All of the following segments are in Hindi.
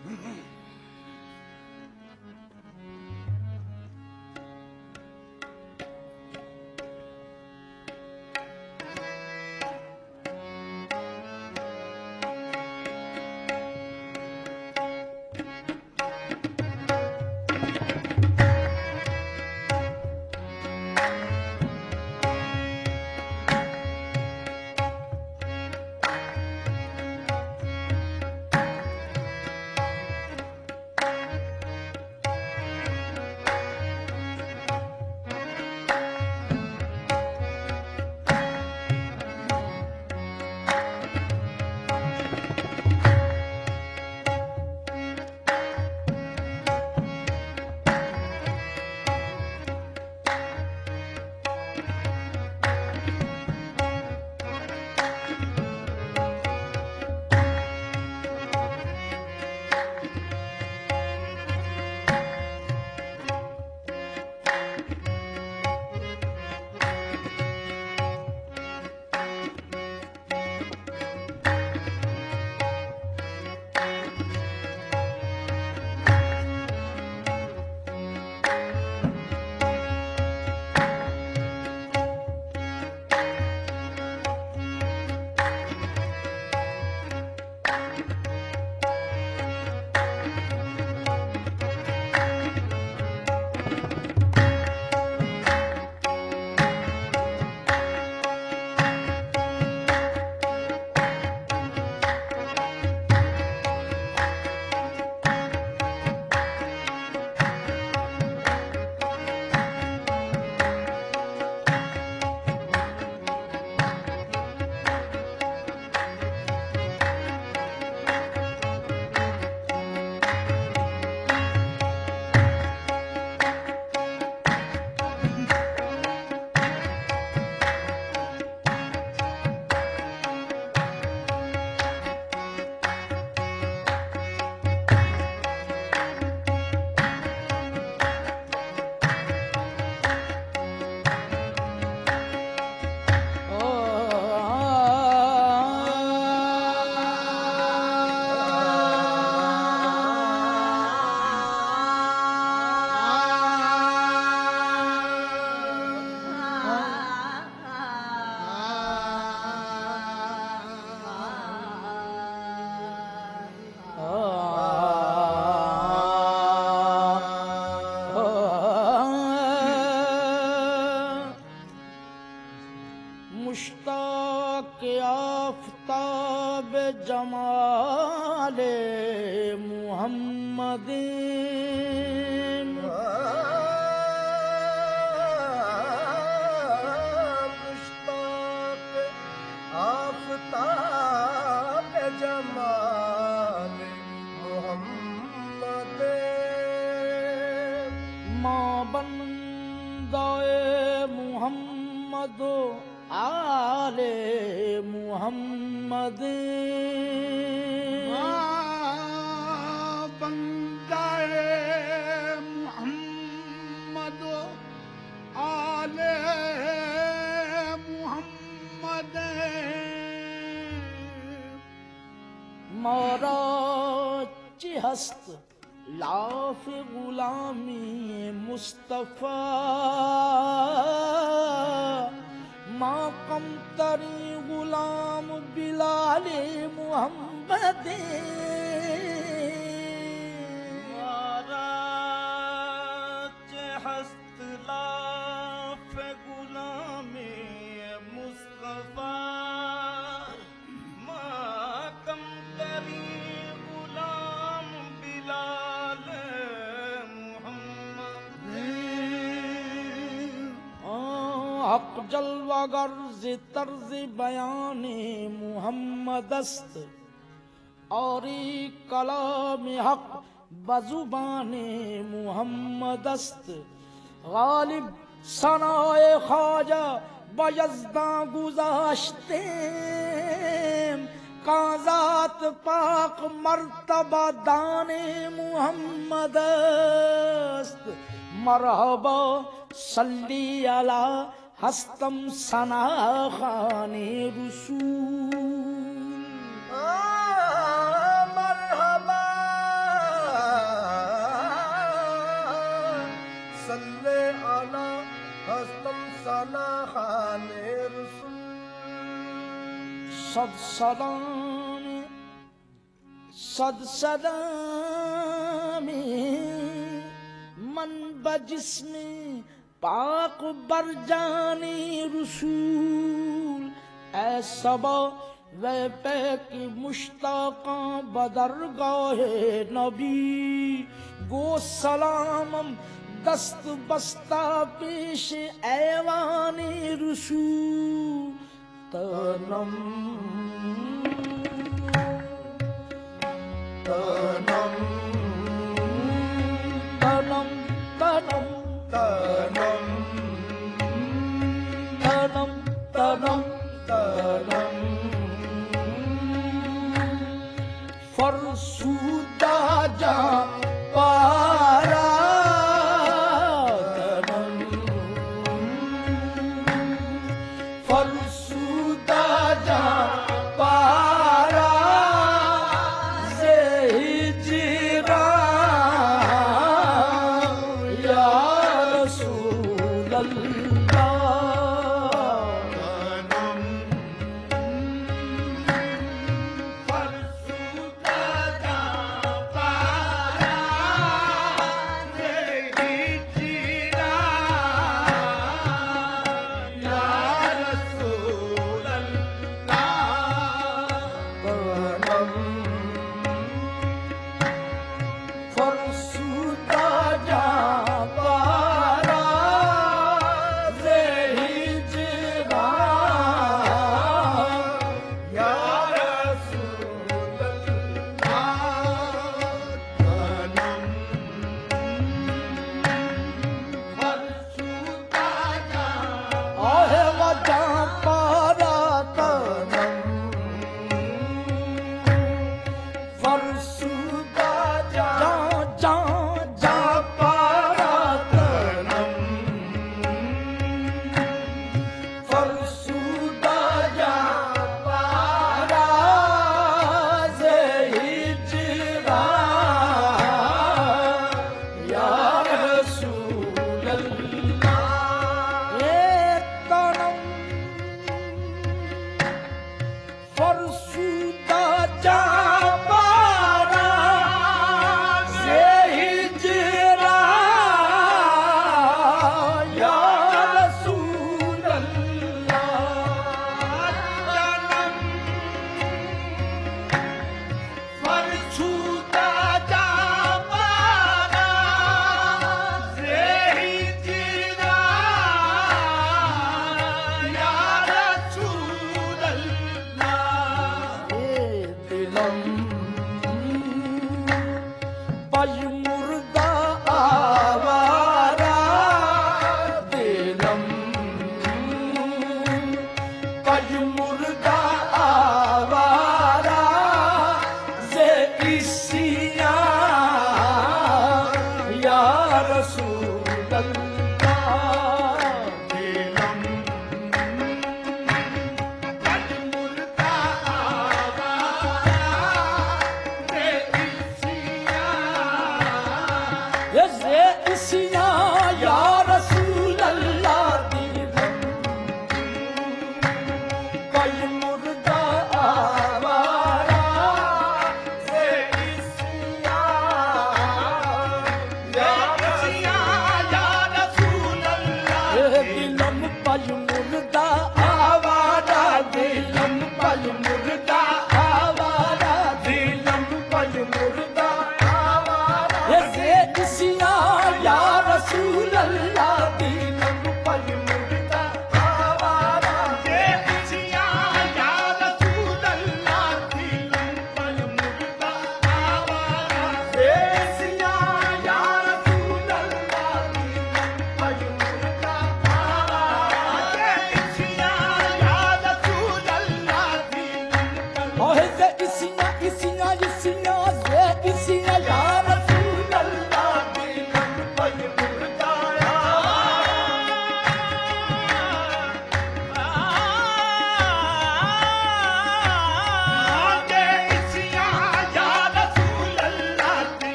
मुश्ताक आफ़ताब जमाले मुहम्मद मुश्ताक आफ़ताब जमाले मुहम्मद माँ बंदाए मुहम्मद आले मुहम्मद बंदाए मुहम्मद आले मुहम्मद मारा चिहस्त लाफ गुलामी मुस्तफा माकम तरी गुलाम बिलाले मुहम्मद मारा हस्त लाफ गुलामे मुस्तफा माकम तरी गुलाम बिलाले मुहम्मद हक जलवा गर्ज तर्ज बयाने मुहम्मदस्त और कलाम हक बजुबाने मुहम्मदस्त गालिब सनाए ख्वाजा बयज़दा गुज़ाश्ते काज़ात पाक मर्तबा दाने मुहम्मदस्त मरहबा सल्ली अला हस्तम सना खाने रसूल मरहबा सद सलामी सद सलामी मन बजिस्मी पाक बरजानी रसूल ऐसबा वे पैक मुश्ताका बदरगाहे नबी गो सलामम दस्त बस्ता पेश ऐवानी रसूल तनम तनम तनम तनम तनम तनम तनम तनम फरसूदा जा पारा तनम फरसूदा जा पारा से हिजरा या रसूल अल्लाह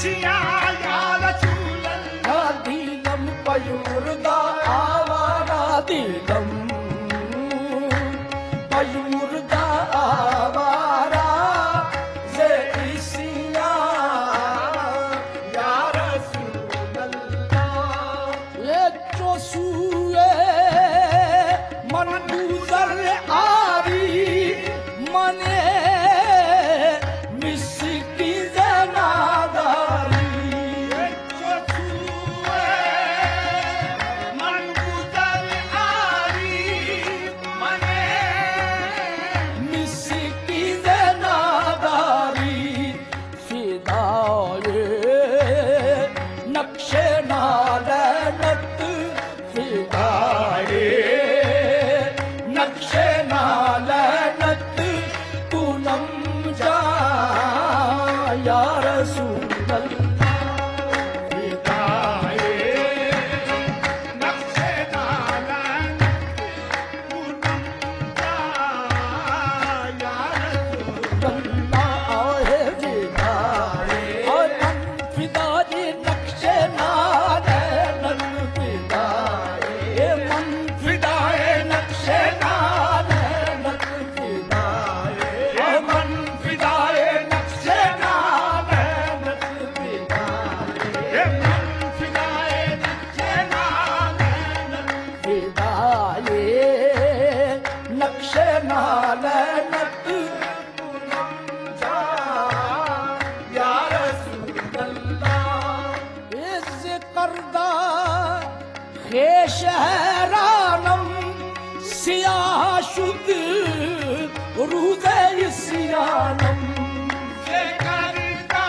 सिया या रसूल अल्लाह दीलम पयूरदा आवारा दीलम पयूरदा आवारा जे इसिया या रसूल अल्लाह ये चोसुए मन गुजर आरी मने मिसकी जनादारी मन गुजर आरी मने मिसकी जनादारी फिदाए नक्शे नालनत फिदाए नक्शे नालनत पूनम जा या रसूल अल्लाह विदाए नक्शे नालन पूनम जा या रसूल अल्लाह आए फिदाए और मन फिदाए नक्शे नालनत फिदाए मन फिदाए नक्शे नालनत फिदाए मन फिदाए नक्शे नालनत फिदाए मन फिदाए नक्शे नालन फिदाए नक्शे नालनत पूनम जा या रसूल अल्लाह इस करदा खे शहरानम सियाह शुद रूज़े सियानम से करता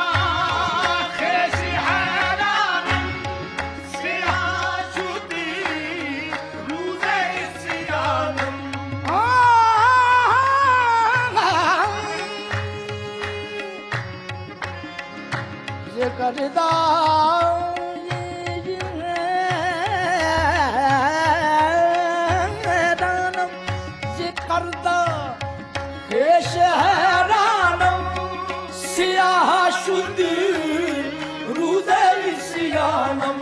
खेशी हैरानम सियाशुदी रूज़े सियानम ये करदा ये करदा हे शहरानम सियाह शुदी रूज़े सियानम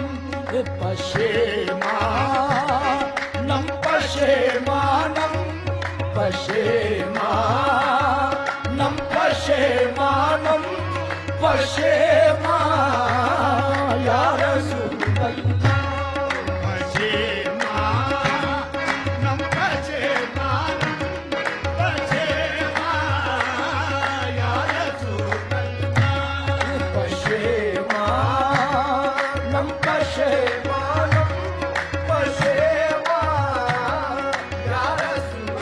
पशेमानम पशेमानम पशेमानम पशेमानम पशेमा या रसूल अल्लाह पशेमानम पशेमानम या रसूल अल्लाह पशेमानम पशेमानम पशेमा या रसूल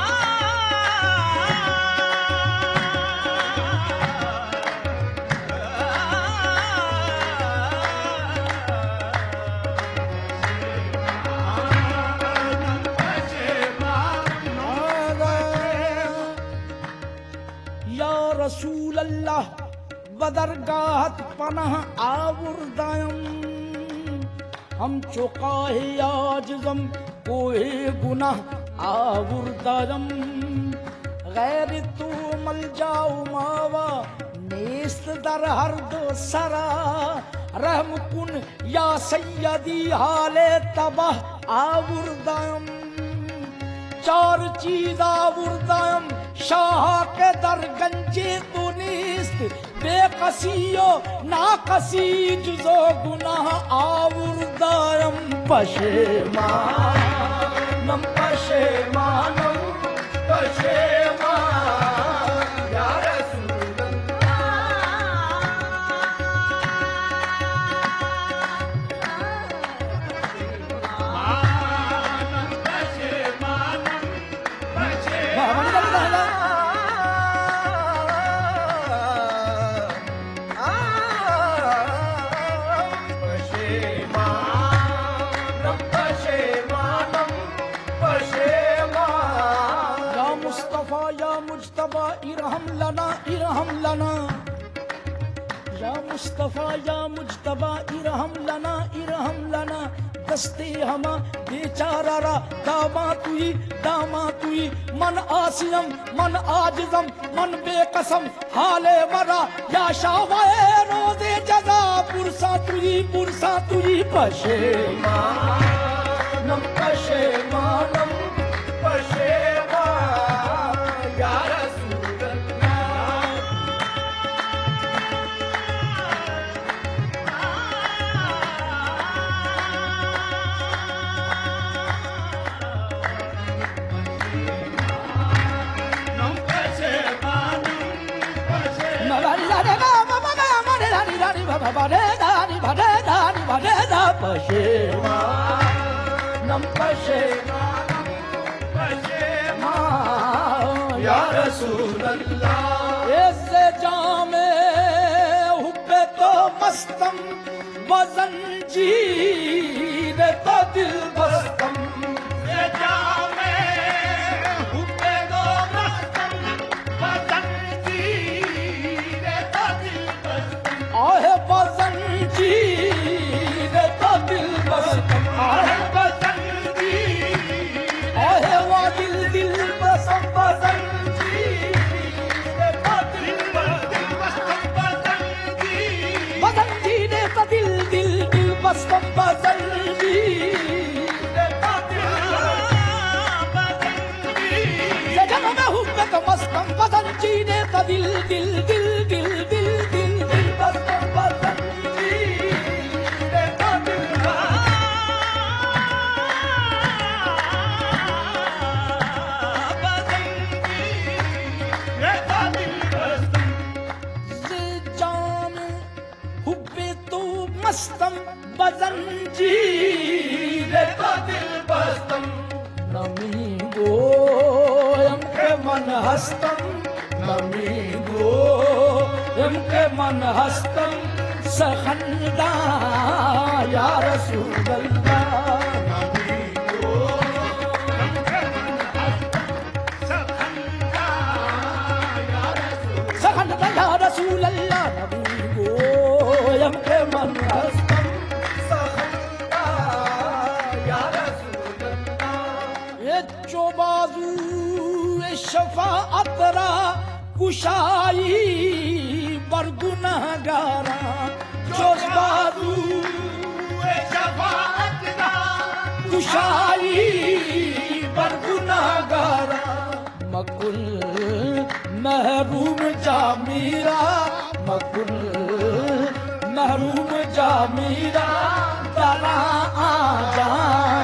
या रसूल अल्लाह बदरगाहत पनाह आवुरदायम हम चुकाहे आजम कोई गुनाह आवुरदायम गैर तू मल जाओ मावा नेस्त दर हर दो सरा रहम कुन या सैयदी हाले तबाह आवुरदायम चार चीज आवुरदायम शाह के दर गंजे तो नीस्त बेकसियो नाकसी जुजो गुनाह आवुरदायम पशेमानम पशेमानम पशेमा या रसूल मुस्तफा इरहम लना इरहम लना या मुस्तफा या मुज्तबा इरहम लना दस्ते हमा बेचारा रा दामा तुई मन आसियम मन आजिजम मन बेकसम हाले मरा या शावाए रोजे जजा पुरसा तुई पशेमानम पशेमानम पशेमान या रसूल अल्लाह पशेमानम पशेमान या रसूल अल्लाह ऐसे जामे हुब्बे तो मस्तम वज़ंजीर तो दिल बस्तम ये जामे हुब्बे तो मस्तम वज़ंजीर तो दिल बस्तम आहे वज़ंजीर तो दिल बस्तम आहे वो दिल बसम वज़ंजीर तो दिल वज़ंजीर तो दिल बस्तम वज़ंजीर तो दिल जब मैं हुब्बे तो मस्तम वज़ंजीर तो दिल बस्तम वज़ंजीर तो दिल मस्तम वज़ंजीर तो दिल बस्तम नमी गोयम के मन हस्तम नमी गोयम के मन हस्तम सखंदा या रसूल अल्लाह नमी गोयम के मन हस्तम सखंदा या रसूल सखंदा या रसूल अल्लाह नमी गोयम के मन हस्तम सखंदा या रसूल अल्लाह ये जो बाजू शफाअत रा कुशाई बर गुनहगारा जो बाजू शफाअत रा कुशाई बर गुनहगारा मकुल महरूम जामीरा मकुल महरूम जामीरा तरा आ जा